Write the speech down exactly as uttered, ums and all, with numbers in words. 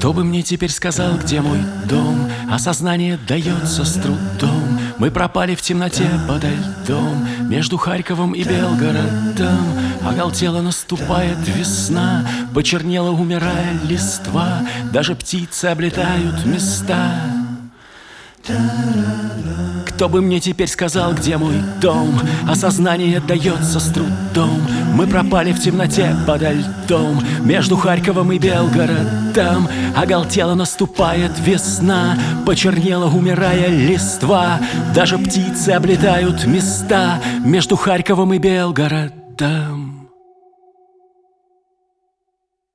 Кто бы мне теперь сказал, где мой дом? Осознание дается с трудом. Мы пропали в темноте подо льдом между Харьковом и Белгородом. Оголтела наступает весна, почернела, умирая листва, даже птицы облетают места. Кто бы мне теперь сказал, где мой дом? Осознание дается с трудом. Мы пропали в темноте подо льдом между Харьковом и Белгородом. Оголтела наступает весна, почернела, умирая листва, даже птицы облетают места между Харьковом и Белгородом.